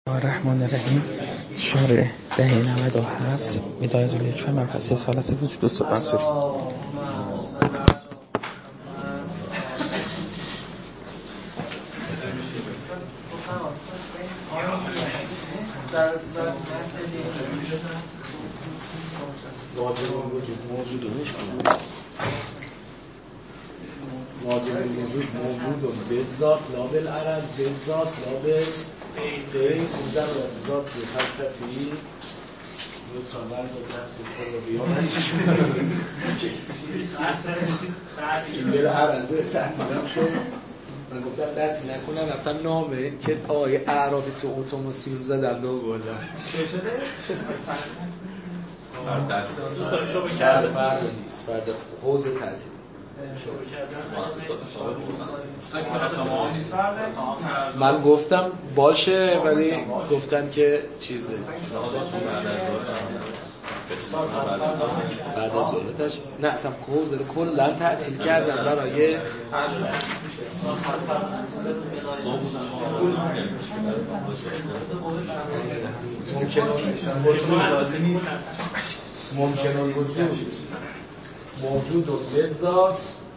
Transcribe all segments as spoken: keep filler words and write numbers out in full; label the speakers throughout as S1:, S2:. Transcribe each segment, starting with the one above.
S1: الرحمن الرحیم شماره ده نود و هفت میدایت الیک و مبحث اصالت وجود استاد منصوری.
S2: موجود وجود موجود به ذات لابل عرض به ذات لابل غیر موزن و ذات به فلسفی لطفاً برد و نفس خود رو بیامد این عرضه تعطیلم شد. من گفتم تعطیل نکنم رفتم نامه که آقای اعرافی تو اتوماسیون زدم دو بردم چه شده؟ فرد فرد نیست فرد حوض تعطیل من گفتم باشه ولی گفتن که چیزه بعد از ظهرش نه اصلا حوض رو کلا تعطیل کردن برای ممکن ممکن الوجود موجود و بذات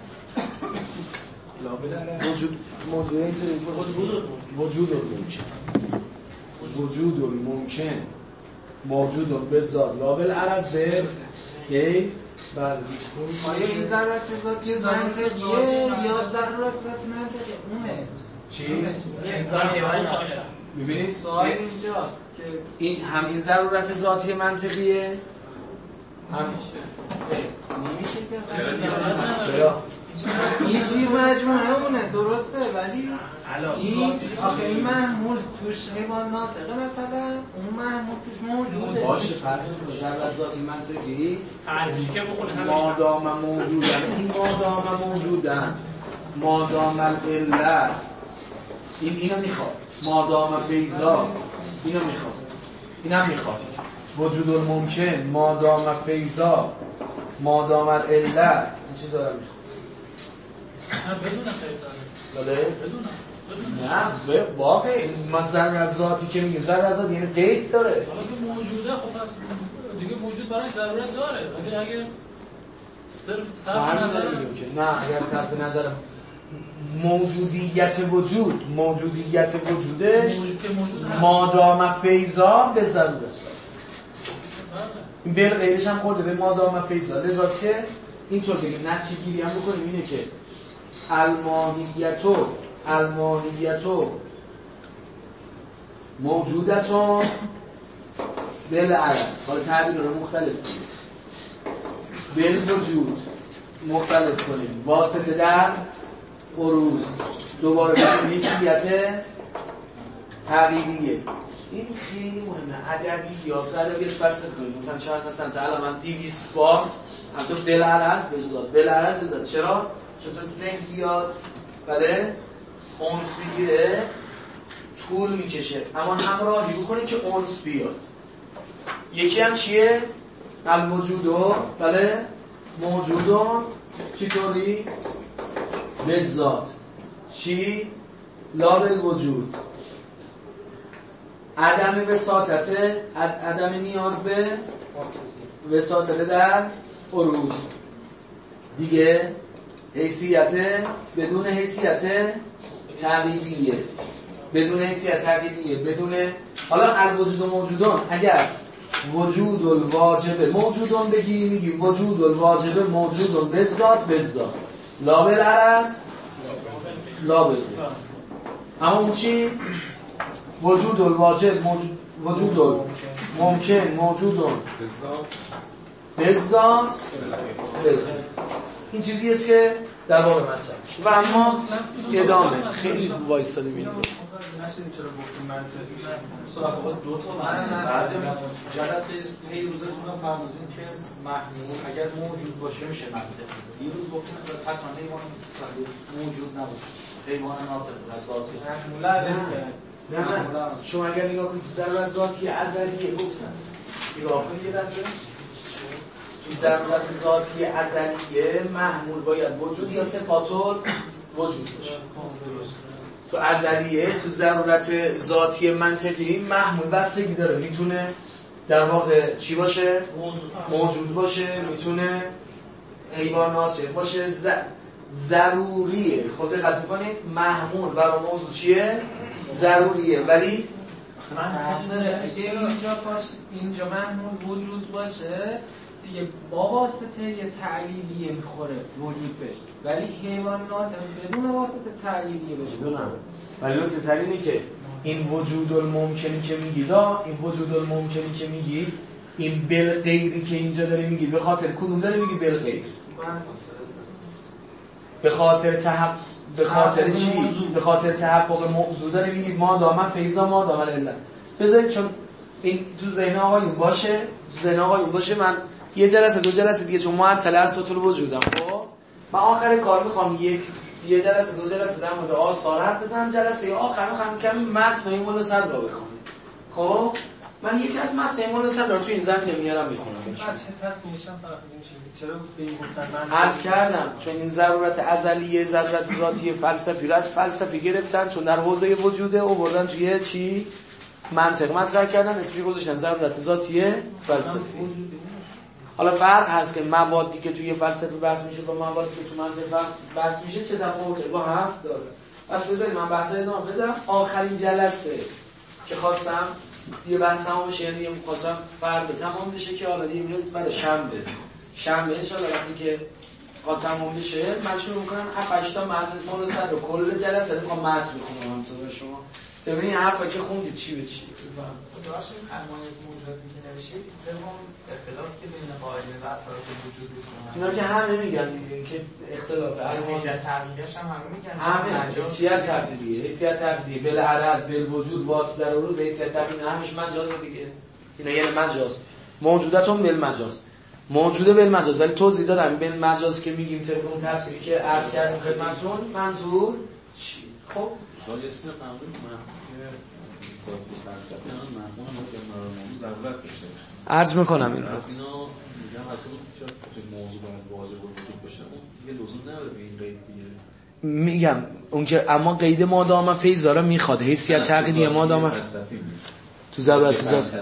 S2: وجود موجود وجود ممکن وجود ممکن موجود و بذات لابل عرض به غیر. بله
S3: آیا این ضرورت ذاتی منطقیه یا ضرورت ذاتی منطقیه اونه
S2: چی؟
S3: ببینید سوال اینجاست که
S2: این هم این ضرورت ذاتی منطقیه هم
S3: نمیشه که چرا؟ این زیر مجموعه اونه درسته ولی این آخه این محمول توش حیوان ناطقه مثلا اون محمول توش موجوده
S2: باشه فرق نمیکنه ضرورت ذاتی منطقی
S4: تعریفی که بخونه
S2: مادام موجودن این مادام موجودن مادام العله این اینو میخواد مادام فیضا اینو میخواد اینم میخواد وجود الممکن مادام فیضا مادام العله این چیزا رو میخواد
S4: بدون خیلی
S2: بله
S4: بدون
S2: نه واقعا ما ضرورت ذاتی که میگیم ضرورت ذاتی یعنی قید داره
S4: حالا که موجوده خب پس دیگه موجود برای ضرورت داره اگه اگه صرف صرف نظر
S2: نه اگر صرف نظر موجودیت وجود موجودیت وجودش مادام فیضا به ضرورت است این بل غیرش هم خورده به مادام فیضا لذاست که اینطور بگیم نتیجه گیری هم بکنیم اینه که الماهیتو الماهیتو موجودتون بالعرض حالا تعبیر رو مختلف کنیم بالوجود مختلف کنیم واسطه در عروض دوباره به حیثیت حقیقیه. این خیلی مهمه ادبیات ادبیات فلسفه کنیم مثلا چند مثلا تعالی من دویست بار هم تو بالعرض بذات بالعرض بذات چرا؟ چون تو ذهن بیاد بله اونس بگیره طول میکشه اما همراهی بکنی که اونس بیاد. یکی هم چیه؟ الوجودو بله موجودو چطوری؟ بذات چی؟ لا بالوجود عدم وساطت عدم نیاز به وساطت در عروض دیگه حیثیت بدون حیثیت تقییدیه بدون حیثیت تقییدیه بدون حالا الوجود و موجودان اگر وجود الواجبه موجودان بگی میگی وجود الواجبه موجودان بذات بذات لا بالعرض لا بالوجود اما اون چی؟ وجود الواجب موجود وجود ممکن موجود بذات این چیزی است که در واقع مطرح و اما ادامه خیلی وایساده می‌بینیم
S3: نشدیم چرا گفتیم منطقی سراغ دو تا معنی بعضی جلسه هی روزتون رو فرمودین که محمول اگر موجود باشه میشه منطقی دیروز گفتیم حتما حیوان موجود نباشه حیوان ناطق از ذاتی محمول
S2: نه نه شما اگر نگاه کنید ضرورت ذاتی ازلیه گفتن نگاه کنید یه دسته ضرورت ذاتی ازلیه محمول باید وجود یا صفات وجود باشه تو ازلیه، تو ضرورت ذاتی منطقی محمول بستگی داره، میتونه در واقع چی باشه؟ موجود باشه، میتونه حیوانات باشه، ز... ضروریه. خود دقت میکنید محمول برای موضوع چیه؟ ضروریه. ولی
S5: منطق داره. اگه اینجا باشه، اینجا محمول وجود باشه دیگه با واسطه یه تعلیلیه میخوره وجود بشه، ولی حیوانات بدون واسطه تعلیلیه بشه.
S2: بدونم. ولی نکته سر اینه که این وجود الممکنی که میگید، این وجود الممکنی که میگید، این بالغیری که اینجا داره میگید، به خاطر کدوم داره میگید بالغیر؟ به خاطر تحقق، به خاطر چی؟ به خاطر تحقق موضوع داره میگید ما دامن فیضا ما دامن علت. بذارید چون این تو ذهن آقایون باشه، تو ذهن آقایون باشه، من یه جلسه دو جلسه دیگه چون معطل اساس الوجودم، خب من آخر کار میخوام یک یه جلسه دو جلسه در مورد آثار حرف بزنم، جلسه آخر میخوام کمی متن این مولا صدر رو بخونم. خب من یکی از متن این مولا صدر رو تو این زمینه میارم میخونم.
S5: چه تصمیمش هم فرق نمیشه. چرا به این گفتن من
S2: عرض کردم چون این ضرورت ازلیه، ضرورت ذاتی فلسفی رو از فلسفی گرفتن، چون در حوزه وجوده آوردن توی چی منطق مطرح کردن، اسمش گذاشتن ضرورت ذاتی فلسفی. حالا فرق هست که موادی که توی فلسفه بحث میشه با موادی که تو منطق بحث میشه چه تفاوتی با هم داره. پس بذارید من بحث ادامه بدم. آخرین جلسه که خواستم یه بحث تمام بشه، یعنی خواستم فردا تمام بشه که حالا دیگه میاد بعد شنبه شنبه ان شاء الله وقتی که قا تمام بشه من شروع می‌کنم هفت هشت تا متن مورد صد رو کل جلسه میخوام متن بخونم تو شما ببینید حرفا که خوندید چی به چی.
S5: داشت این فرمایش موجوداتی که نوشید دوم اختلاف که بین قاعده و اساس وجود میکنه.
S2: اینا که همه میگن دیگه که اختلاف
S5: حیثیت تقلیدش هم همه میگن.
S2: همه حیثیت تقلیدیه، حیثیت تقلیدیه بالعرض بالوجود واسطه در روز حیثیت تقلید همش مجاز دیگه. اینا یعنی مجاز. موجوداتون بالمجاز. موجوده بالمجاز، ولی توضیح دادم بالمجاز که میگیم طبق اون تفسیری که عرض کردیم خدمتتون منظور چی؟ خب
S6: جای است قانون
S2: عرض میکنم این رو.
S6: اینا میگم حتی که موضوع باید واضح وجود باشه، اون دیگه لزوم نداره به این قید دیگه.
S2: میگم اون که اما قید ما دام فیض داره میخواد حیثیت تقلیدی ما دام تو ضرورت ذات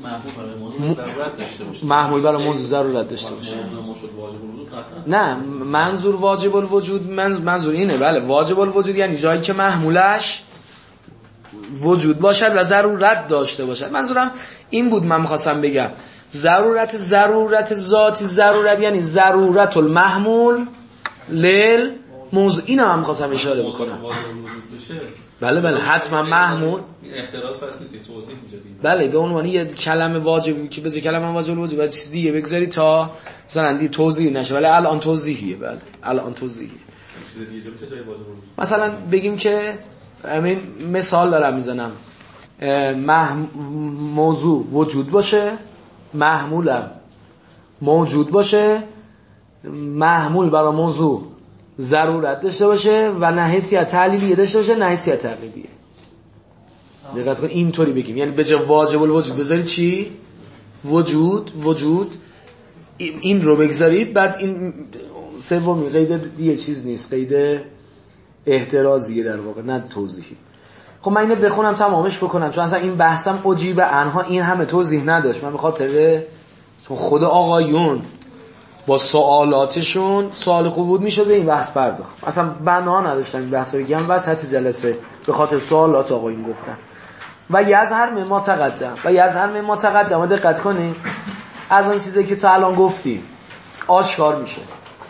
S2: محمول برای موضوع ضرورت داشته باشه. نه منظور واجب الوجود منظور اینه. بله واجب الوجود یعنی جایی که محمولش وجود باشد و ضرورت داشته باشد. منظورم این بود، من می‌خواستم بگم ضرورت ضرورت ذاتی ضرورت یعنی ضرورت المحمول لیل موضوع. اینا هم می‌خواستم اشاره بکنم. بله بله حتما محمول
S6: احتراز پس نیست، توضیح میشه.
S2: بله به عنوان یه کلمه واجب که بذاری کلمه واجب الوجود بعد چیز دیگه بگذاری تا مثلا دی توضیح نشه، ولی الان توضیحیه. بله الان توضیحیه.
S6: چیز دیگه چه جای واجب الوجود؟
S2: مثلا بگیم که همین مثال دارم میزنم، مح... موضوع وجود باشه، محمولم موجود باشه، محمول برای موضوع ضرورت داشته باشه و نه حیثیت تعلیلیه داشته باشه نه حیثیت تقلیدیه. دقت کن اینطوری بگیم، یعنی به جای واجب الوجود بذارید چی؟ وجود وجود این رو بگذارید، بعد این سومی قید دیگه چیز نیست، قید احترازیه در واقع نه توضیحی. خب من اینو بخونم تمامش بکنم چون اصلا این بحثم عجیب انها این همه توضیح نداشت. من به خاطر چون خود آقایون با سوالاتشون سوال خوب بود میشد به این بحث پرداخت، اصلا بنا نداشتم این بحث رو بگم وسط جلسه به خاطر سوالات آقایون گفتم. و یظهر مما تقدم و یظهر مما تقدم دقت کنید از اون چیزی که تا الان گفتیم آشکار میشه.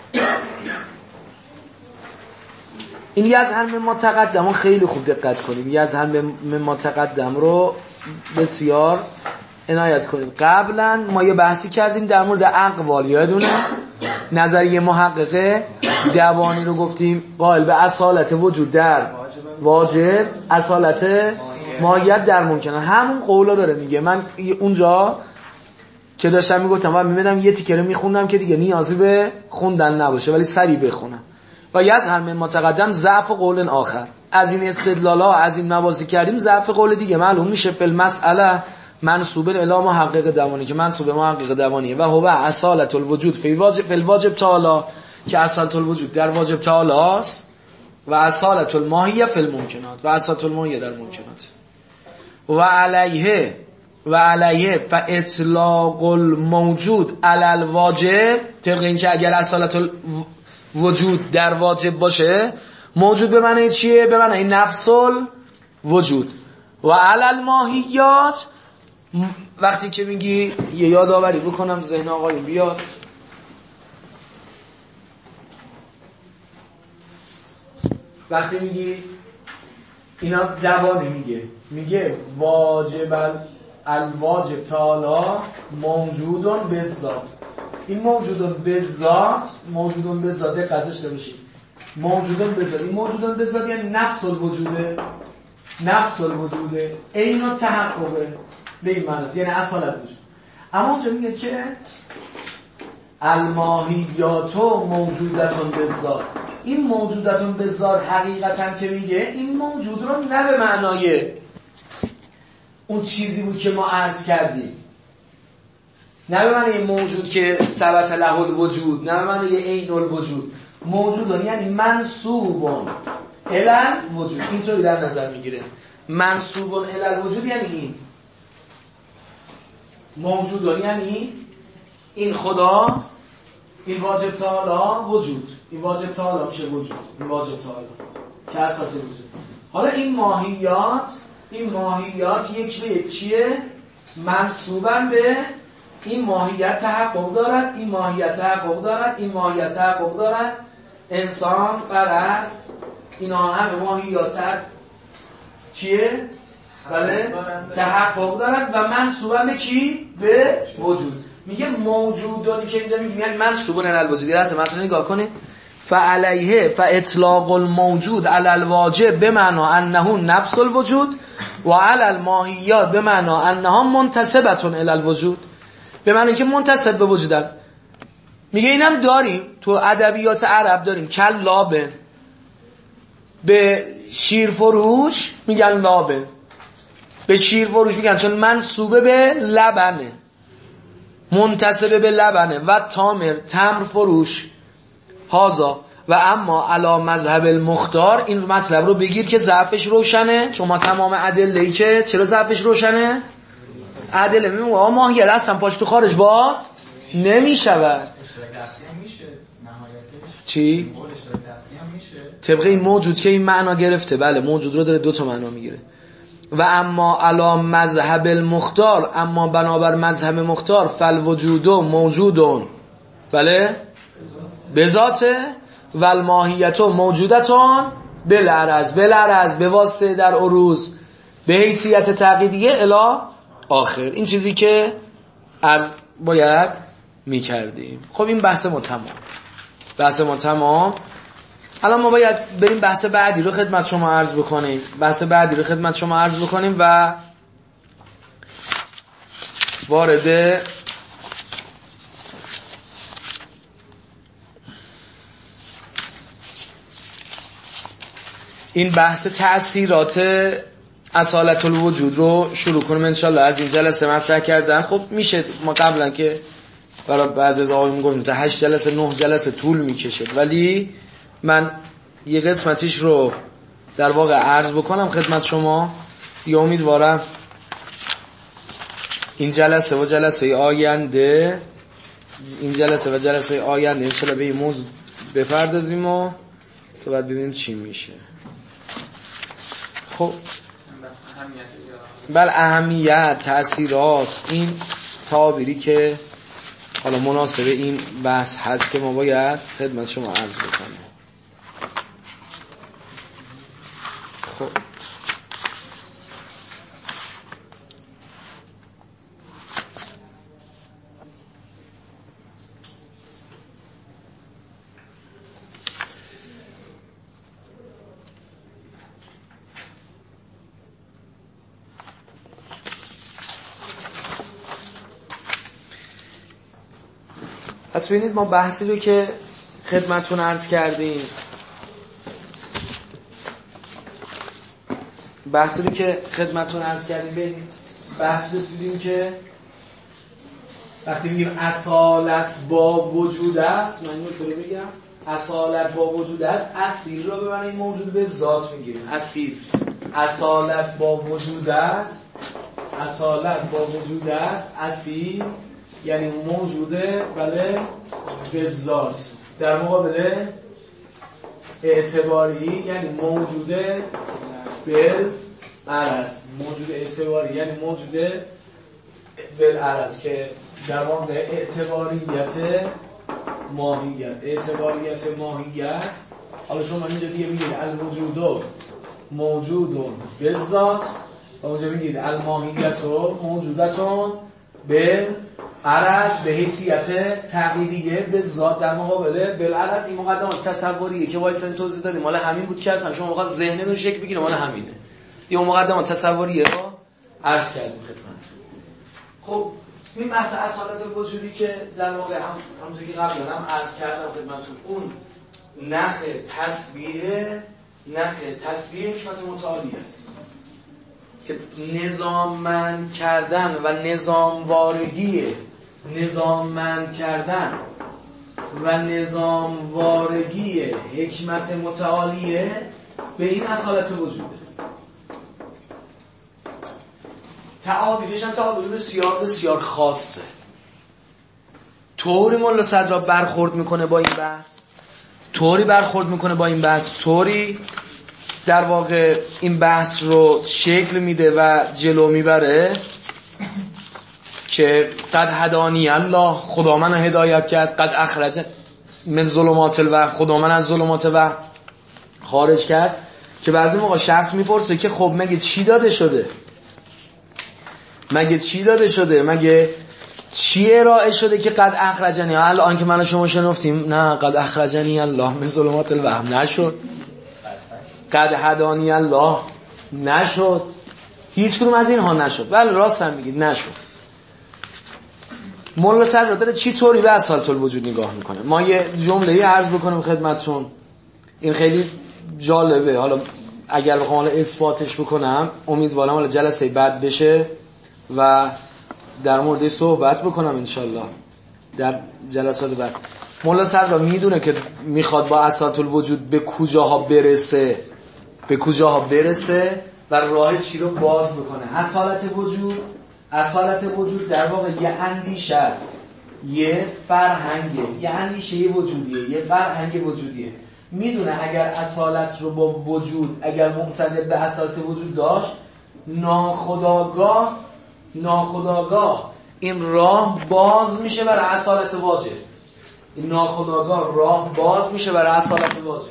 S2: این یظهر مما تقدم خیلی خوب دقت کنید، یظهر مما تقدم رو بسیار عنایت کنید. قبلا ما یه بحثی کردیم در مورد اقوال، یادونه نظریه محققه دوانی رو گفتیم قائل به اصالت وجود در واجب، اصالت ماهیت در ممکنه. همون قولا داره میگه. من اونجا که داشتم میگفتم و میمدم یه تیکه رو میخوندم که دیگه نیازی به خوندن نباشه ولی سریع بخونم. و یظهر مما تقدم ضعف قول آخر. از این استدلالا از این مباحث کردیم ضعف قول دیگه معلوم میشه. فی المسئله منصوب الی محقق دوانی که منصوب محقق دوانیه و هو اصالت الوجود فی واجب فی الواجب تعالی که اصالت الوجود در واجب تعالی است. و اصالت الماهیه فی الممکنات و اصالت الماهیه در ممکنات و علیه و علیه فاطلاق الموجود علی الواجب، طبق اینکه اگر اصالت الوجود در واجب باشه موجود به معنی چیه؟ به معنی نفس الوجود. و علی الماهیات وقتی که میگی یه یادآوری بکنم ذهن آقایون بیاد، وقتی میگی اینا دوانی میگه میگه واجب الواجب تعالی موجودون بالذات. این موجودون بالذات موجودون بالذات دقت داشته باشید، موجودون بالذات این موجودون بالذات یعنی نفس الوجوده، نفس الوجوده عین التحققه به این معنی، یعنی اصالت وجود. اما اونجا میگه که الماهیات موجودتون بالذات، این موجودتون بالذات حقیقتا که میگه این موجود رو نه به معنای اون چیزی بود که ما عرض کردیم، نه به معنی موجود که ثبت له الوجود، نه به معنی عین الوجود. موجودون یعنی منسوبون الی الوجود، اینطوری در نظر میگیره. منسوبون الی الوجود یعنی این موجودون یعنی این خدا، این واجب تعالی وجود، این واجب تعالی میشه وجود، این واجب تعالی که اساس وجود. حالا این ماهیات، این ماهیات یک به یک چیه؟ منسوبن به این ماهیت تحقق دارد، این ماهیت تحقق دارد، این ماهیت تحقق دارد. انسان فرس اینا همه ماهیات چیه؟ بله تحقق دارد و منسوبن به کی؟ به وجود. میگه موجودانی که اینجا میگه یعنی منسوبون الی الوجود. راست مثلا نگاه کنید، فعلیه فاطلاق الموجود علی الواجب بمعنی انه نفس الوجود و علی الماهیات بمعنی انها منتسبتون الی الوجود، به معنی که منتسب به وجودن. میگه اینم داریم تو ادبیات عرب داریم کل لابن، به شیر فروش میگن لابن، به شیر فروش میگن چون منسوبه به لبنه، منتسبه به لبنه. و تامر تمر فروش هازا. و اما علا مذهب المختار، این مطلب رو بگیر که ضعفش روشنه، شما تمام ادله‌ای که چرا ضعفش روشنه ادله میگم آقا ماهیت اصلا پاش تو خارج باز نمیشود. چی؟ طبق این موجود که این معنا گرفته، بله موجود رو داره دو تا معنا میگیره. و اما علا مذهب المختار، اما بنابر مذهب مختار فالوجود موجودون، بله بذاته و الماهیت موجودتون بالعرض، بالعرض به واسطه در عروض به حیثیت تعقیدیه الی آخر. این چیزی که عرض باید میکردیم. خب این بحث ما تمام، بحث ما تمام. الان ما باید بریم بحث بعدی رو خدمت شما عرض بکنیم، بحث بعدی رو خدمت شما عرض بکنیم و وارد این بحث تأثیرات اصالت الوجود رو شروع کنیم انشالله. از این جلسه مطرح کردن خب میشه، ما قبلا که برای بعضی از آقایون گفتیم تا هشت جلسه نه جلسه طول میکشه، ولی من یه قسمتیش رو در واقع عرض بکنم خدمت شما. یا امیدوارم این جلسه و جلسه آینده این جلسه و جلسه آینده انشالله به این موضوع بپردازیم و تو بعد ببینیم چی میشه. خب بله اهمیت، تأثیرات، این تعابیری که حالا مناسب این بحث هست که ما باید خدمت شما عرض بکنیم. خب پس ببینید ما بحثی رو که خدمتتون عرض کردیم، بحثی رو که خدمتتون عرض کردیم ببینید بحث رسیدیم که وقتی میگیم اصالت با وجود است، من اینو تو رو بگم اصالت با وجود است، اصیل رو به معنی موجود به ذات میگیریم. اصیل اصالت با وجود است، اصالت با وجود است، اصیل یعنی موجوده بله به ذات. در مقابل اعتباری یعنی موجوده بالعرض. موجود اعتباری یعنی موجوده بالعرض که در واقع اعتباریت ماهیت. اعتباریت ماهیت، حالا شما اینجا دیگه میگید الوجود موجود بالذات و اونجا میگید الماهیت موجودتون بالعرض به حیثیت تقییدیه به ذات در مقابل بالعرض. این مقدمات تصوریه که وایسن توضیح دادیم مال همین بود که اصلا شما میخواد ذهنتون شکل بگیره مال همینه. این مقدمات تصوریه رو عرض کردیم خدمتتون. خب این بحث اصالت وجودی که در واقع هم همونجوری که قبلا هم عرض کردم خدمتتون، اون نخ تسبیح نخ تسبیح حکمت متعالی است که نظاممند کردن و نظاموارگی نظاممند کردن و نظاموارگی حکمت متعالیه به این اصالت وجوده. تعابیرش هم تعابیر بسیار بسیار خاصه. طوری ملا صدرا برخورد میکنه با این بحث، طوری برخورد میکنه با این بحث، طوری در واقع این بحث رو شکل میده و جلو میبره که قد هدانی الله، خدا من هدایت کرد، قد اخرج من ظلمات الوهم، خدا من از ظلمات وهم خارج کرد. که بعضی موقع شخص میپرسه که خب مگه چی داده شده؟ مگه چی داده شده؟ مگه چی ارائه شده که قد اخرجنی؟ الان که من و شما شنفتیم نه قد اخرجنی الله من ظلمات الوهم نشد، قد هدانی الله نشد، هیچ کدوم از اینها نشد. بله راست هم میگید نشد. مولا صدر داره چی طوری به اصالت الوجود نگاه میکنه. ما یه جمله عرض بکنم خدمتتون، این خیلی جالبه. حالا اگر بخوام حالا اثباتش بکنم امیدوارم حالا جلسه بعد بشه و در مورد صحبت بکنم انشالله در جلسات بعد. مولا صدر میدونه که میخواد با اصالت الوجود به کجاها برسه، به کجاها برسه و راه چی رو باز بکنه. اصالت وجود، اصالت وجود در واقع یه اندیشه است، یه فرهنگه، یه اندیشه وجودیه، یه فرهنگ وجودیه. میدونه اگر اصالت رو با وجود، اگر مقتضی به اصالت وجود داشت، ناخودآگاه ناخودآگاه این راه باز میشه برای اصالت واجب. این ناخودآگاه راه باز میشه برای اصالت واجب.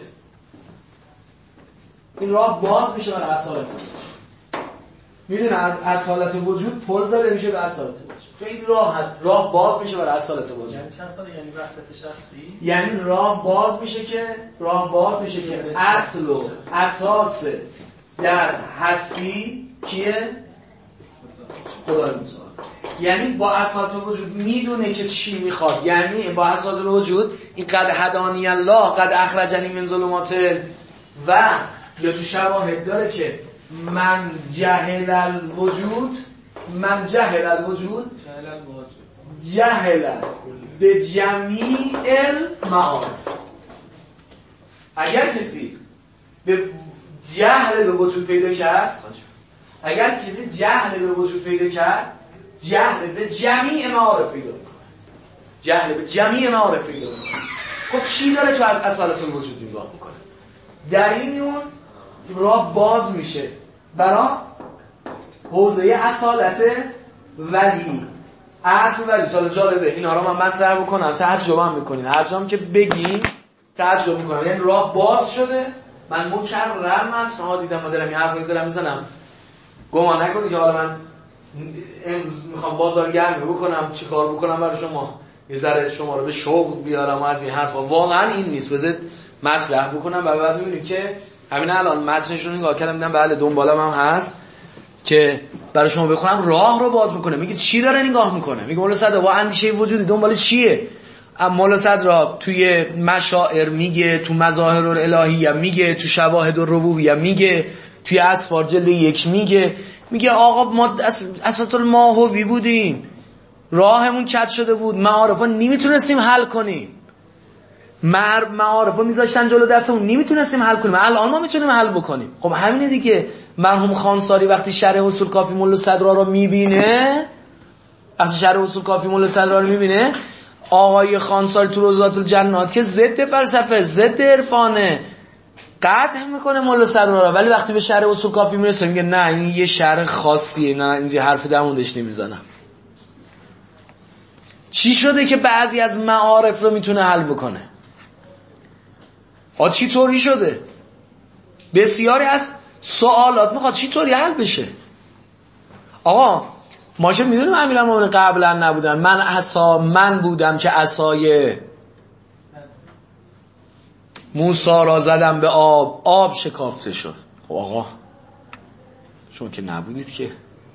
S2: این راه باز میشه برای اصالت واجب. میدونه از اصالت وجود پل زده میشه به اصالت واجب. خیلی راحت راه باز میشه برای اصالت واجب.
S4: یعنی چند سال؟ یعنی وحدت شخصی؟
S2: یعنی راه باز میشه که راه باز میشه که اصل و اساس در هستی کیه؟ خدای متعال. یعنی با اصالت وجود میدونه که چی میخواد. یعنی با اصالت وجود این قد هدانی الله قد اخرجنی من ظلمات و یا تو شواهد داره که من جهل الوجود، من جهل الوجود جهل به جمیع المعارف. اگر کسی به جهل به وجود پیدا کرد، اگر کسی جهل به وجود پیدا کرد، جهل به جمیع معارف پیدا میکنه. جهل به جمیع معارف پیدا میکنه. خب چی داره تو از اصالت الوجود نگاه میکنه؟ در این میون راه باز میشه برای حوزه اصالت ولی. اصل ولی سال جالبه اینا رو من مطرح بکنم، تعجب هم میکنین، هر جام که بگیم تعجب میکنم. یعنی راه باز شده. من مکرر متن‌ها دیدم و دارم این حرفی دارم میزنم. گمان نکنید که حالا من امروز میخوام بازارگرمی بکنم چی کار بکنم برای شما، یه ذره شما رو به شوق بیارم و از این حرفا. واقعا این نیست. بذارید مطرح بکنم و بعد میبینید که همین الان متنش رو نگاه کردم دیدم بله دنبالم هم هست که برای شما بخونم. راه رو باز میکنه. میگه چی داره نگاه میکنه؟ میگه مولا صدر با اندیشه وجودی دنبال چیه؟ مولا صدر توی مشاعر میگه، تو مظاهر الالهیه میگه، تو شواهد الربوبیه میگه، توی اسفار جلد یک میگه میگه آقا ما اساط الماهوی بودیم، راهمون کج شده بود، معارفا نمیتونستیم حل کنیم. مر معارف رو میذاشتن جلو دستمون، نمیتونستیم حل کنیم. الان ما میتونیم حل بکنیم. خب همینه دیگه. مرحوم خانساری وقتی شرح اصول کافی ملا صدرا رو میبینه، وقتی شرح اصول کافی ملا صدرا رو میبینه، آقای خانساری تو روضات الجنات که ضد فلسفه، ضد عرفانه، قطع میکنه ملا صدرا رو، ولی وقتی به شرح اصول کافی میرسه میگه نه این یه شرح خاصیه، نه اینجا حرف در موردش نمیزنم. چی شده که بعضی از معارف رو میتونه حل بکنه؟ آ چی طوری شده؟ بسیاری از سوالات میخواد چی طوری حل بشه. آقا ما چه میدونیم امیرالمومنین قبلا نبودن، من عصا من بودم که عصای موسی را زدم به آب، آب شکافته شد. خب آقا شما که نبودید که،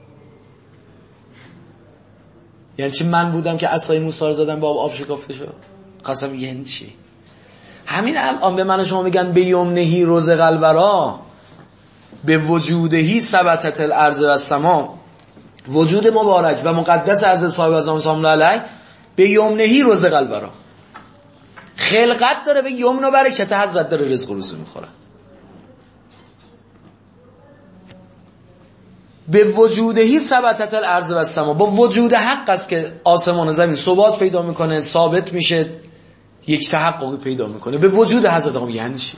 S2: یعنی چی من بودم که عصای موسی را زدم به آب، آب شکافته شد؟ قسم یعنی چی؟ همین الان به من و شما میگن به یمنهی رزق الورا به وجودهی ثبتت الارض و السما، وجود مبارک و مقدس از صاحب اعظم سلام الله علیه به یمنهی رزق الورا، خلقت داره به یمن و برکت حضرت داره رزق و روزی میخوره. به وجودهی ثبتت الارض و السما، با وجود حق است که آسمان و زمین ثبات پیدا میکنه، ثابت میشه، یک تحققی پیدا میکنه. به وجود حضرت آقا یعنی چی؟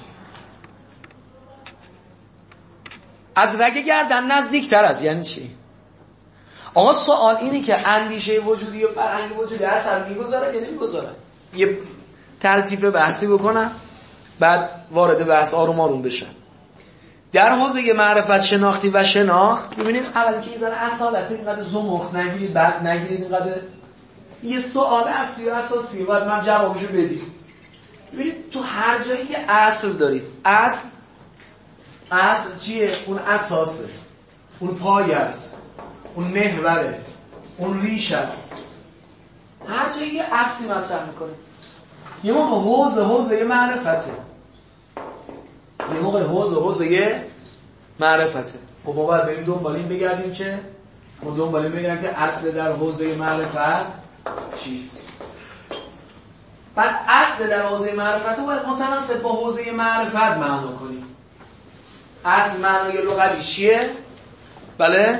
S2: از رگ گردن نزدیکتر از یعنی چی؟ آقا سوال اینه که اندیشه وجودی و فرهنگ وجودی اثر میگذاره یا نمیگذاره؟ یه تلطیف بحثی بکنم بعد وارد بحث آروم آروم بشه. در حوزه معرفت شناختی و شناخت ببینید اول که یه ذره اصالت اینقدر زمخ نگیرید، بعد نگیرید اینقدر، یه سوال اصلی و اساسی باید من جوابشو بدید. ببینید تو هر جایی یه اصل دارید. اصل اصل چیه؟ اون اساسه، اون پایه است، اون محوره، اون ریش است. هر جایی یه اصلی مطرح میکنه. یه موقع حوزه حوزه یه معرفته، یه موقع حوزه حوزه یه معرفته. خب ما باید بریم دنبال این بگردیم که ما دنبال این بگردیم که اصل در حوزه معرفت چیست. بعد اصل در حوزه معرفت رو باید متناسب با حوزه معرفت معنا کنیم. اصل معنای لغوی چیه؟ بله؟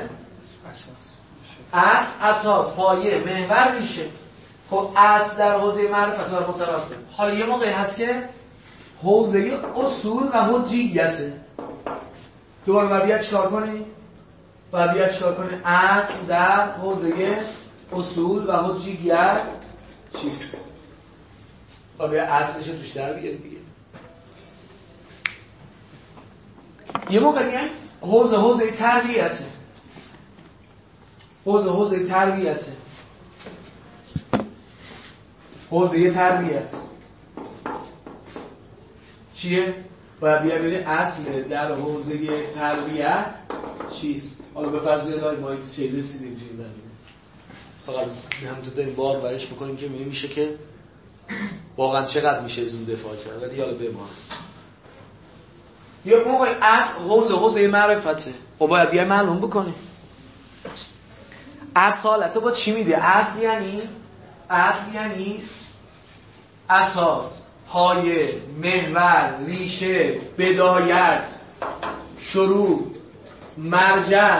S2: اصل اساس، پایه، محور، ریشه. خب اصل در حوزه معرفت باید متناسب. حالا یه موقعی هست که حوزه اصول و حجیته. دوباره باید بیاد چیکار کنی؟ باید بیاد چیکار کنی؟ اصل در حوزه اصول و حجیت چیست؟ باید بیاد اصلش توش در بیاری دیگه. یه موقع میگن حوزه حوزه تربیته، حوزه حوزه تربیته، حوزه تربیت چیه؟ باید بیا ببینید اصل در حوزه تربیت چیست؟ حالا به فرض بیاد ما یک چیزی رسیدیم چیز زمینه، فقط همونطور داریم بار برش میکنیم که میبینیم میشه که واقعا چقدر میشه از اون دفاع کرد. ولی حالا بماند یا موقع اصل حوزه حوزه معرفته. خب باید بیا معلوم بکنیم اصالت با چی میده؟ اصل یعنی اصل یعنی اساس، پایه، محور، ریشه، بدایت، شروع، مرجع.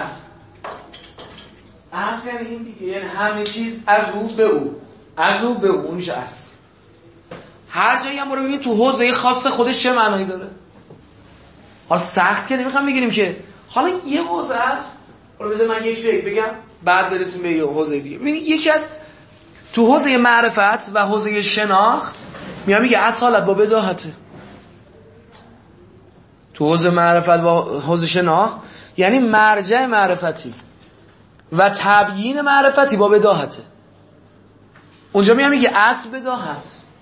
S2: اصل یعنی این دیگه، یعنی همه چیز از او به او، از او به او میشه اصل. هر جایی هم برو ببین تو حوزه خاص خودش چه معنایی داره. حالا سخت که نمیخوام بگیریم که حالا یه حوزه هست، حالا بذار من یک یک بگم بعد برسیم به یه حوزه دیگه. ببینید یکی از تو حوزه معرفت و حوزه شناخت میام میگه اصالت با بداهته. تو حوزه معرفت و حوزه شناخت یعنی مرجع معرفتی و تبیین معرفتی با بداهته. اونجا میام میگه اصل بداهت،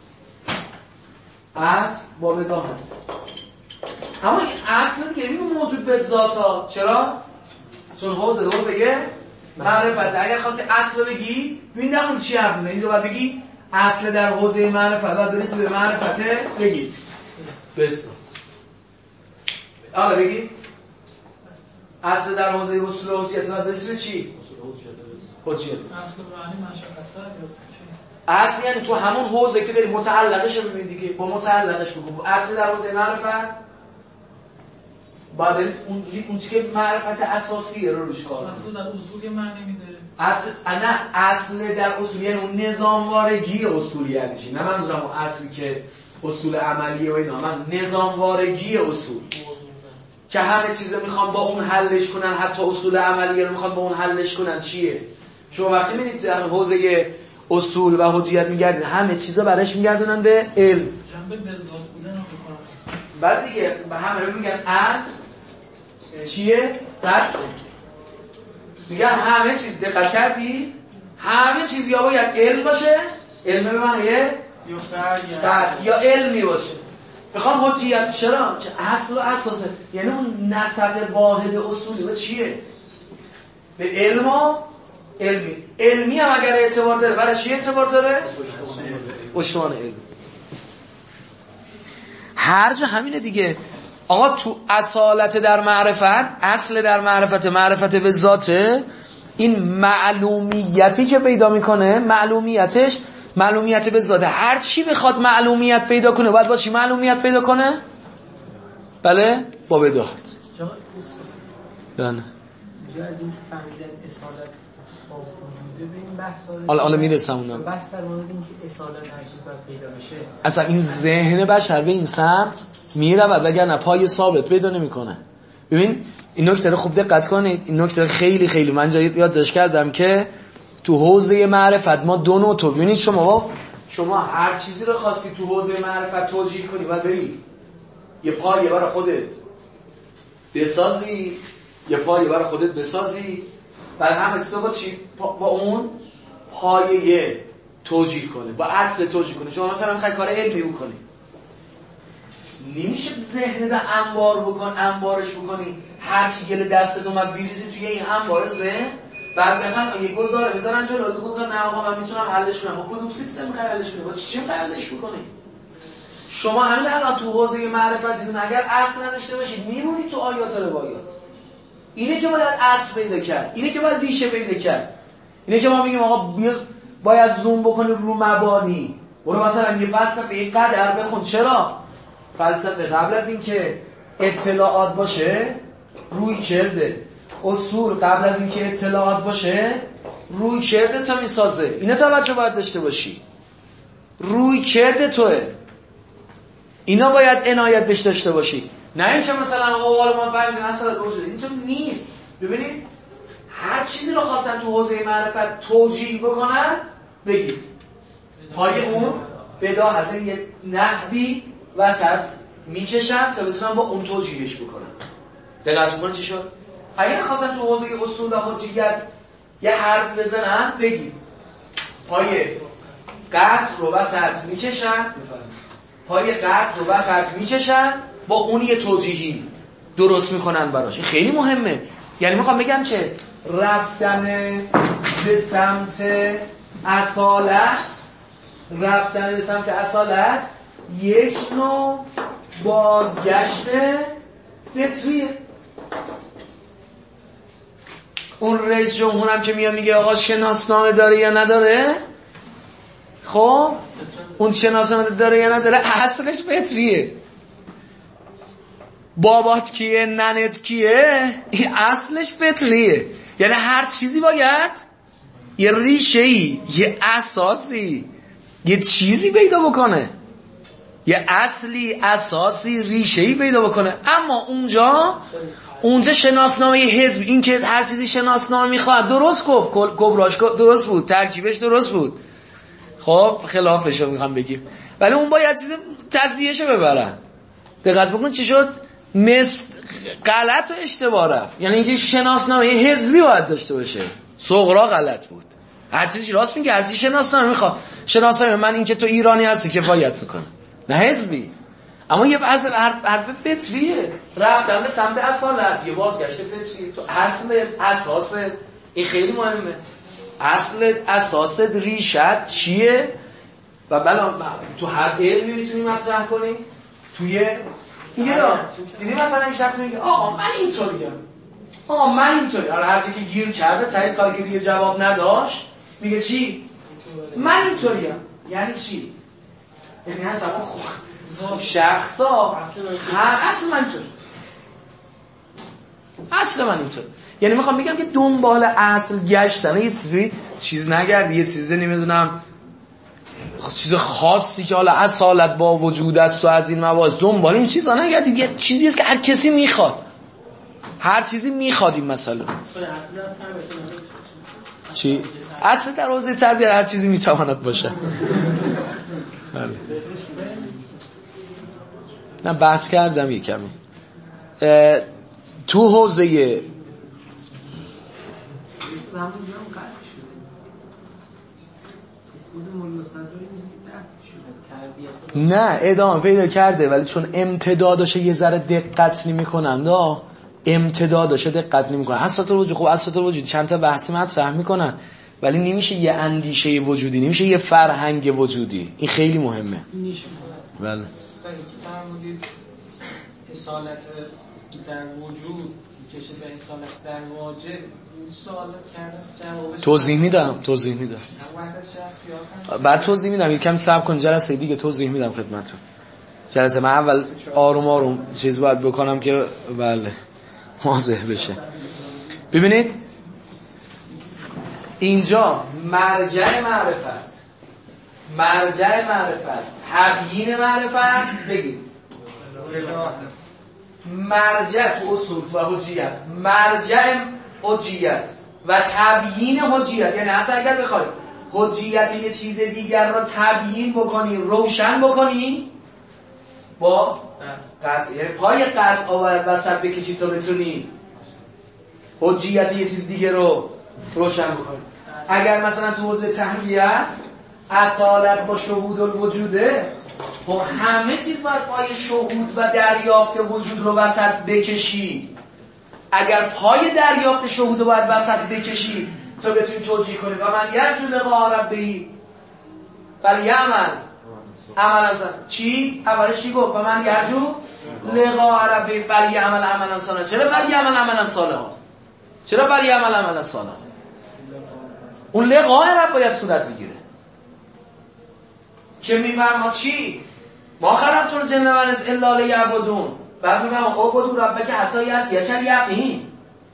S2: اصل با بداهت. اما این اصل که نمیگه موجود به ذاتا. چرا؟ چون حوزه حوزه معرفت. اگر خواستی اصل بگی ببین در اون چی حرف میزنه. اینجا باید بگی اصل در حوزه معرفت، باید برسی به معرفته بگی بس. آقا بگی اصل در حوزه اصول و حجیت باید برسی به چی؟
S6: اصول حجیت.
S4: اصل معنی منشأ اثر
S2: اصل یعنی تو همون حوزه که داری متعلقش رو ببین دیگه، با متعلقش بگو اصل در حوزه معرفت بعد اون اون چیزی که معرفت اساسیه رو روش کار.
S4: اصل در اصول معنی میده.
S2: اصل نه اصل در اصول یعنی اون نظاموارگی اصولی یعنی چی؟ نه منظورم اون اصلی که اصول عملیه و اینا، من نظاموارگی اصول که همه چیزو میخوام با اون حلش کنن، حتی اصول عملیه رو میخوام با اون حلش کنن. چیه؟ شما وقتی میبینید در حوزه اصول و حجیت میگردین همه چیزا برایش میگردونن به علم،
S4: جنبه بذات بودن رو میکنن.
S2: بعد دیگه به همه رو میگن اصل چیه؟ قطع. میگن همه چیز، دقت کردی؟ همه چیز یا باید علم باشه، علم به معنی قطع یا علمی باشه. میخوام حجیت چرا؟ اصل و اساسه، یعنی اون نسق واحد اصولی و چیه؟ به علم و علمی. علمی هم اگر اعتبار داره برای چی اعتبار داره؟ اشوان علم. هر جا همینه دیگه. آقا تو اصالت در معرفت، اصل در معرفت، معرفت به ذاته، این معلومیتی که پیدا میکنه، معلومیتش معلومیت به ذاته. هر چی بخواد معلومیت پیدا کنه باید با چی معلومیت پیدا کنه؟ بله؟ با بداهت. بله.
S5: جا از این فهمیدن اصالت با وجوده به این بحث
S2: حالا حالا میرسم اونا.
S5: بحث در مورد اینکه اصالت هر چیز باید پیدا بشه.
S2: اصلا این ذهن بشر به این سمت میرود وگرنه پای ثابت پیدا نمیکنه. ببین این نکته رو خوب دقت کنید، این نکته خیلی خیلی من جایی یادداشت کردم که تو حوزه معرفت ما دو نوع تو ببینید، شما شما هر چیزی رو خواستی تو حوزه معرفت توجیه کنی بعد ببین یه پایه برای خودت بسازی، یه پایه برای خودت بسازی، بعد همه چیزا با چی؟ با اون پایه توجیه کنه، با اصل توجیه کنه. شما مثلا میخوای کار علمی بکنی، نمیشه ذهن ده انبار بکن، انبارش بکنی، هر چی گل دستت اومد بیریزی توی این انبار ذهن، بعد بخوام یه گزاره بزنن جلو تو گفتن نه آقا من میتونم حلش کنم. با کدوم سیستم میخوای حلش کنی؟ با چی میخوای حلش بکنی؟ شما همین الان تو حوزه معرفتتون اگر اصل نداشته باشید میمونید تو آیات و روایات. اینه که باید اصل پیدا کرد، اینه که باید ریشه پیدا کرد، اینه که ما میگیم آقا باید زوم بکنی رو مبانی. برو مثلا یه فلسفه یک قدر بخون. چرا؟ فلسفه قبل از اینکه اطلاعات باشه روی کرده، اصول قبل از اینکه اطلاعات باشه روی کرده تا میسازه. اینه توجه باید داشته باشی، روی کرده توه، اینا باید عنایت بهش داشته باشی. نه اینکه مثلا آقا حالا ما فهمیدیم اصلا وجود اینطور نیست. ببینید هر چیزی رو خواستن تو حوزه معرفت توجیه بکنن بگید پای اون بداهت یک نحوی وسط میکشن تا بتونن با اون توجیهش بکنن. دقت میکنن چی شد؟ اگر خواستن تو حوزه اصول و حجیت یه حرف بزنن بگید پای قطع رو وسط میکشن، پای قطع رو وسط میکشن با اون یه توجیهی درست میکنن براش. این خیلی مهمه. یعنی میخوام بگم که رفتن به سمت اصالت، رفتن به سمت اصالت یک نوع بازگشت فطریه. اون رئیس جمهورم که میاد میگه آقا شناسنامه داره یا نداره، خب اون شناسنامه داره یا نداره اصلش فطریه. بابات کیه، ننت کیه، این اصلش فطریه. یعنی هر چیزی باید یه ریشه‌ای، یه اساسی، یه چیزی پیدا بکنه، یه اصلی، اساسی، ریشه‌ای پیدا بکنه. اما اونجا اونجا شناسنامه حزب، این که هر چیزی شناسنامه میخواد، درست گفت، کبراش درست بود، ترکیبش درست بود، خب خلافش رو میخوام بگیم، ولی اون باید چیز تجزیه‌شو ببرن. دقت بکن چی شد؟ مثل غلط و اشتباه رفت. یعنی اینکه شناسنامه حزبی باید داشته باشه، صغرا غلط بود. هر چیزی راست میگه، هر چیزی شناسنامه میخواد. شناسنامه من این که تو ایرانی هستی کفایت میکنه، نه حزبی. اما یه حرف حرف فطریه، رفتن به سمت اصالت، یه بازگشت فطریه. تو اصل اساس این خیلی مهمه. اصل اساس ریشت چیه؟ و بلا تو هر علمی میتونی مطرح کنی. توی میگه دیدی مثلا یک شخص میگه آقا من اینطوریم، آقا من اینطوری، حالا هر چی که گیر کرده تا کاری که جواب نداشت میگه چی؟ من اینطوریم. یعنی چی؟ یعنی هست اما شخصا هر اصل من اینطور اصل من اینطور یعنی میخوام بگم که دنبال اصل گشتن یه چیزی چیز نگردی، یه چیزی نمیدونم چیز خاصی که حالا اصالت با وجود است و از این مواز دنبال این چیزا نگردید. یه چیزی است که هر کسی میخواد، هر چیزی میخوادیم. مثلا چی؟ اصل در حوزه تربیت هر چیزی میتواند باشه. نه بحث کردم یه کمی تو حوزه نه ادامه پیدا کرده، ولی چون امتدادش یه ذره دقت نمی‌کنن دا امتدادش دقت نمی‌کنن. اساسات وجود خوب اساسات وجود چند تا بحثی مطرح می‌کنن، ولی نمیشه یه اندیشه وجودی، نمیشه یه فرهنگ وجودی. این خیلی مهمه. بله.
S5: فرمودید اصالت در وجود کشه به اصالت در واجب سوال کردم جوابش
S2: توضیح میدم توضیح میدم بعد توضیح میدم. یه کمی صبر کن، جلسه دیگه توضیح میدم خدمتتون. جلسه من اول آروم آروم چیز باید بکنم که بله واضح بشه. ببینید اینجا مرجع معرفت مرجع معرفت تبیین معرفت بگید مرجع تو اصول و حجیت، مرجع حجیت و تبیین حجیت. یعنی حتی اگر بخوای حجیت یه چیز دیگر را تبیین بکنی، روشن بکنی با قطع، یعنی پای قطع آورد وسط بکشی تا بتونی حجیت یه چیز دیگر رو روشن بکنی. اگر مثلا تو حوزه تحلیه اصالت با شهود الوجوده، خب همه چیز باید پای شهود و دریافت وجود رو وسط بکشی. اگر پای دریافت شهود رو باید وسط بکشی تا بتونی توجیه کنی و من یرجو لقاء ربه فلیعمل عملا صالحا. چی؟ اولش چی گفت؟ و من یرجو لقاء ربه فلیعمل عملا صالحا. چرا فلیعمل عملا صالحا؟ چرا فلیعمل عملا صالحا؟ اون لقاء رب باید صورت بگیره که میگم ما چی؟ ما خلقت الجن و الانس الا لیعبدون. بعد میگم عبدوا ربک حتی یأتیک الیقین.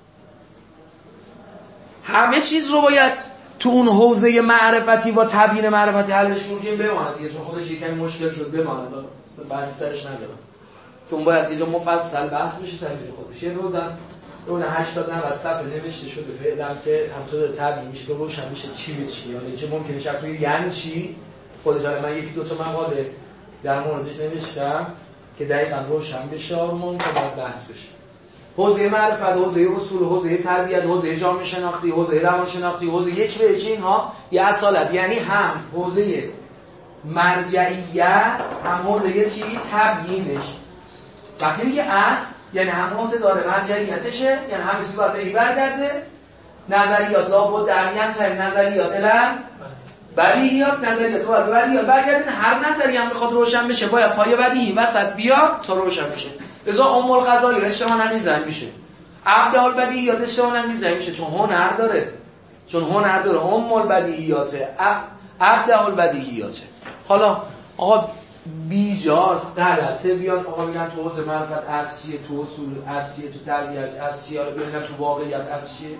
S2: همه چیز رو باید تو اون حوزه معرفتی با تبیین معرفتی حلش ممکن بماند دیگه، چون خودش یکمی مشکل شد بماند، بحث سرش ندارم که اون باید یه مفصل بحث بشه سر خودش. یه رودن رودن هشتاد نود صفحه نوشته شده فعلا که همطور تبیین میشه، روشن میشه چی به چی، یعنی که ممکنه شب توی یعنی چی خودش. من یکی دو تا مقاله در موردش نوشتم که دقیقاً روشن بشه آرمان که باید بحث بشه. حوزه معرفت، حوزه اصول، حوزه تربیت، حوزه جامعه شناختی، حوزه روان شناختی، حوزه یک به یک، اینها یه اصالت، یعنی هم حوزه مرجعیت هم حوزه چی؟ تبیینش. وقتی میگه اصل یعنی هم حوزه داره مرجعیتشه، یعنی همه چیز باید بهی برگرده. نظریات لابد درمیان تا نظریات الان بدیهیات، نظریات باید به بدیهیات برگردن. هر نظریه هم بخواد روشن بشه باید پای بدیهی وسط بیاد تا روشن بشه. لذا ام القضایا اشتباه نمیزن میشه، ابداع البدیهیات اشتباه نمیزن میشه، چون هنر داره، چون هنر داره. ام البدیهیات ابداع البدیهیات. حالا آقا بیجاست غلطه بیان آقا بگن تو حوزه معرفت از چیه، تو اصول از چیه، تو تربیت از چیه، حالا ببینم تو واقعیت از چیه.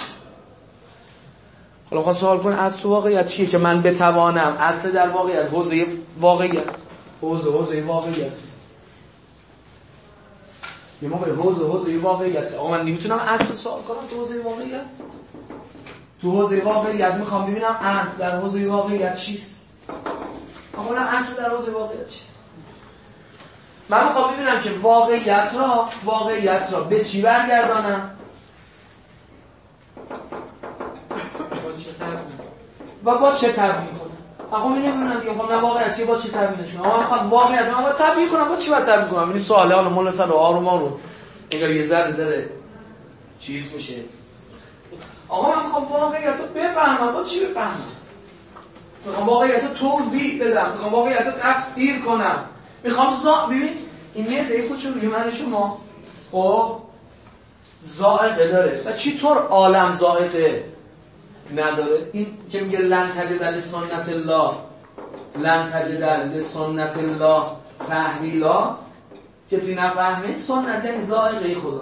S2: حالا خواست سوال کن از تو واقعیت چیه که من بتوانم اصل در واقعیت، حوزه واقعیت، حوزه حوزه واقعیت. یه موقع حوزه حوزه واقعیت آقا من نمیتونم اصل سوال کنم تو حوزه واقعیت. تو حوزه واقعیت میخوام ببینم اصل در حوزه واقعیت چیست. آقا من اصل در حوزه واقعیت چیست؟ من میخوام ببینم که واقعیت را واقعیت را به چی برگردانم و با چه تبیین کنم. آقا من نمیدونم دیگه خب نه واقعیت چیه با چه تبیینش کنم. آقا من واقعیت من با تبیین کنم با چی باید تبیین کنم. این سواله حالا مولا سر آروم آروم انگار یه ذره داره چیز میشه. آقا من میخوام واقعیت رو بفهمم با چی بفهمم؟ میخوام واقعیت رو توضیح بدم، میخوام واقعیت رو تفسیر کنم، میخوام زا ببین این میده کوچولوی من شما خب ذائقه داره و چی طور عالم ذائقه نداره. این که میگه لن تجد لسنت الله لن تجد لسنت الله تحویلا، کسی نفهمه سنت یعنی ذائقه خدا.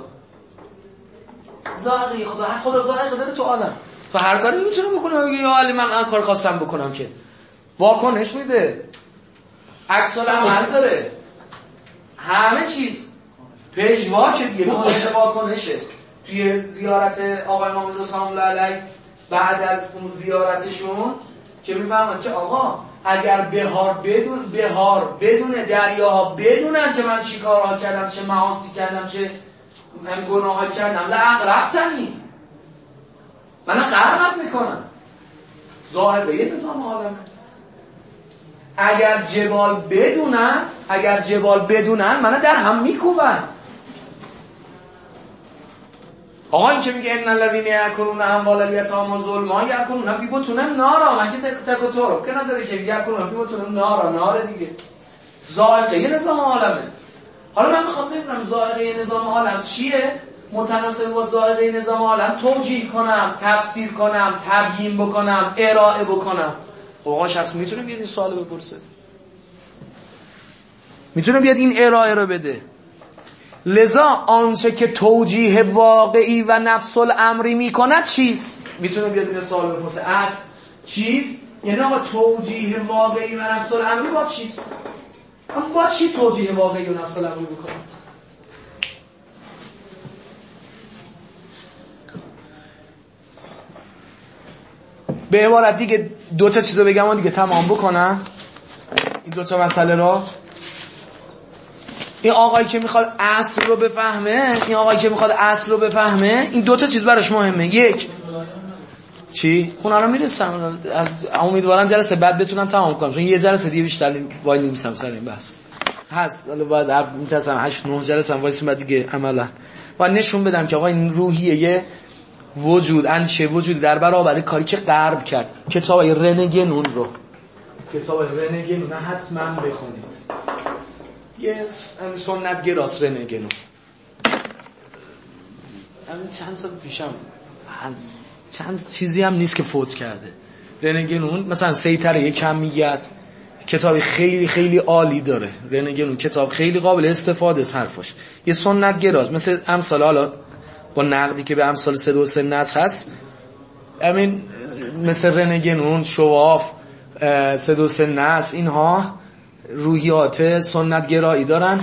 S2: ذائقه خدا، هر خدا ذائقه داره تو عالم، تو هر کاری نمیتونه بکنه بگه یا علی من کار خواستم بکنم، که واکنش میده، عکس العمل داره، همه چیز پژوا که دیگه به واکنشه. توی زیارت آقای امام رضا سلام الله علیه بعد از اون زیارتشون که میفهمن که آقا اگر بهار بدون بهار بدون دریاها بدونن که من چی کارها کردم، چه معاصی کردم، چه من گناهها کردم، لأغرقتنی، من غرقت میکنم. ظاهره نظام عالمه. اگر جبال بدونن اگر جبال بدونن منو در هم میکوبن. آقا این که میگه ان الذين ياكلون اموال اليتامى ظلما ياكلون في بطونهم نارا، من که تک تک و تعارف که نداره که یاکلون فی بطونهم نارا، نار دیگه. ذائقه نظام عالمه. حالا من میخوام ببینم ذائقه نظام عالم چیه، متناسب با ذائقه نظام عالم توجیه کنم، تفسیر کنم، تبیین بکنم، ارائه بکنم. آقا شخص میتونه بیاد این سوالو بپرسه، میتونه بیاد این ارائه رو بده. لذا آنچه که توجیه واقعی و نفس الامری میکند چیست؟ میتونه بیاد این سوال بپرسه، اصل چیست؟ یعنی آقا توجیه واقعی و نفس الامری با چیست؟ اما با چی توجیه واقعی و نفس الامری بکند؟ به عبارت دیگه دو تا چیزو بگم و دیگه تمام بکنم این دو تا مسئله رو. این آقایی که میخواد اصل رو بفهمه این آقایی که میخواد اصل رو بفهمه این دو تا چیز براش مهمه. یک چی؟ اونا رو میرسم امیدوارم جلسه بعد بتونم تمام کنم، چون یه جلسه دیگه بیشتر وای نمیسم سر این بحث هست. حالا بعد هر میتونم هشت نه جلسه هم وایسیم بعد دیگه عملا و نشون بدم که آقا این روحیه وجود اندیشه وجود در برابر کاری که غرب کرد. کتاب رنگنون رو کتاب رنگنون حتما بخونید. یه سنت گراس رنگنون همین چند سال پیشم چند چیزی هم نیست که فوت کرده. رنگنون مثلا سیطره یک کمیت کتاب خیلی خیلی عالی داره. رنگنون کتاب خیلی قابل استفاده است حرفش. یه سنت گراس مثل امثال حالا با نقدی که به امثال سه دو سه نص هست، همین مثل رنگنون، شواف، سه دو سه نص، اینها روحیات سنت گرایی دارن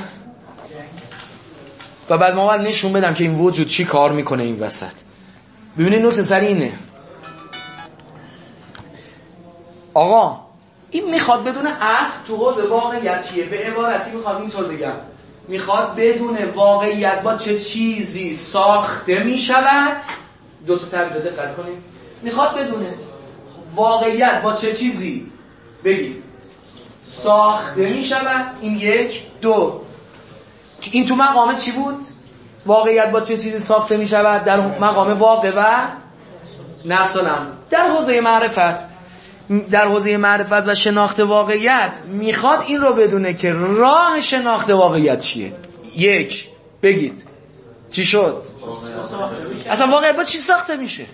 S2: و بعد ما باید نشون بدم که این وجود چی کار میکنه این وسط. ببینید نکته سر اینه آقا این میخواد بدون اصل تو حوزه واقعیت چیه. به عبارتی میخواد اینطور بگم، میخواد بدون واقعیت با چه چیزی ساخته میشود. دو تا تعبیر دقت کنید. میخواد بدونه واقعیت با چه چیزی بگید ساخته میشود. این یک. دو این تو مقام چی بود؟ واقعیت با چه چیزی ساخته میشود در مقام واقع و نفس الامر. در حوزه معرفت در حوزه معرفت و شناخت واقعیت میخواد این رو بدونه که راه شناخت واقعیت چیه. یک بگید چی شد؟ اصلا واقعیت با چی ساخته میشه؟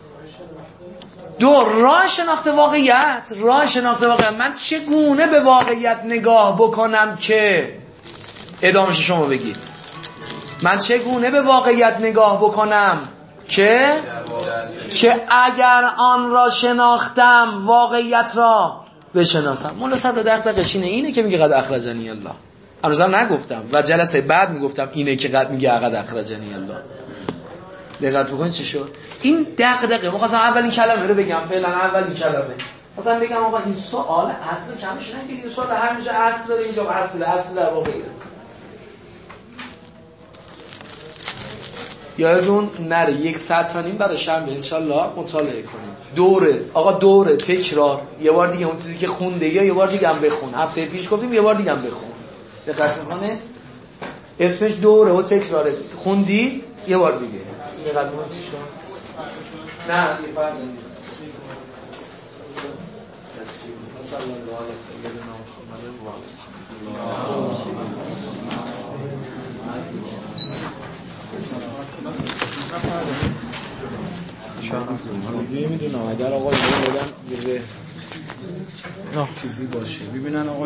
S2: دو راه شناخت واقعیت راه شناخت واقعیت من چگونه به واقعیت نگاه بکنم که ادامهش شما بگید. من چگونه به واقعیت نگاه بکنم که که اگر آن را شناختم واقعیت را بشناسم. مولا صد دقیقش اینه اینه که میگه قد اخرجنی الله. هنوزم نگفتم و جلسه بعد میگفتم اینه که قد میگه قد اخرجنی الله. دقت بکنید چی شد. این دقیقه می‌خواستم اولین کلمه رو بگم، فعلا اولین کلمه مثلا بگم آقا این سوال اصل کمش نگیرید. این سوال هر میشه اصل داره، اینجا اصل اصل در واقعیت. یادتون نره یک ساعت تا نیم برای شنبه انشالله مطالعه کنیم. دوره آقا دوره تکرار. یه بار دیگه اون چیزی که خونده یا یه بار دیگه هم بخون. هفته پیش گفتیم یه بار دیگه هم بخون. دقت می‌کنه اسمش دوره و تکرار است. خوندی یه بار دیگه. دقت می‌کنی چی شد؟ نه یه فرق نیست. صلی الله علیه سیدنا محمد و آله.
S7: نمیدونم اگر آقا اینو بدن یه چیزی باشه ببینن آقا